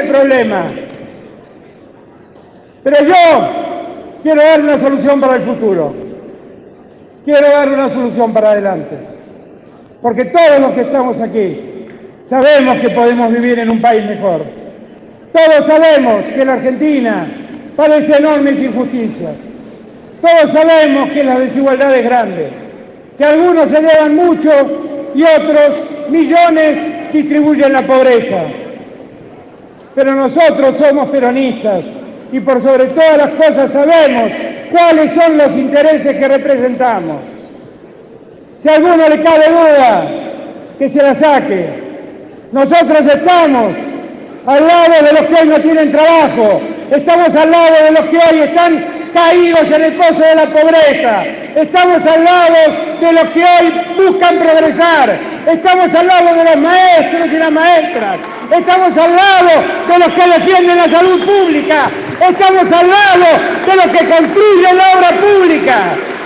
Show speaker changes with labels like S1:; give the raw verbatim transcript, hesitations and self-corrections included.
S1: problema. Pero yo quiero dar una solución para el futuro. Quiero dar una solución para adelante. Porque todos los que estamos aquí sabemos que podemos vivir en un país mejor. Todos sabemos que la Argentina padece enormes injusticias. Todos sabemos que la desigualdad es grande, que algunos se llevan mucho y otros millones distribuyen la pobreza. Pero nosotros somos peronistas y por sobre todas las cosas sabemos cuáles son los intereses que representamos. Si a alguno le cabe duda, que se la saque. Nosotros estamos al lado de los que hoy no tienen trabajo, estamos al lado de los que hoy están caídos en el pozo de la pobreza, estamos al lado de los que hoy buscan progresar, estamos al lado de los maestros y las maestras, estamos al lado de los que defienden la salud pública, estamos al lado de los que construyen la obra pública.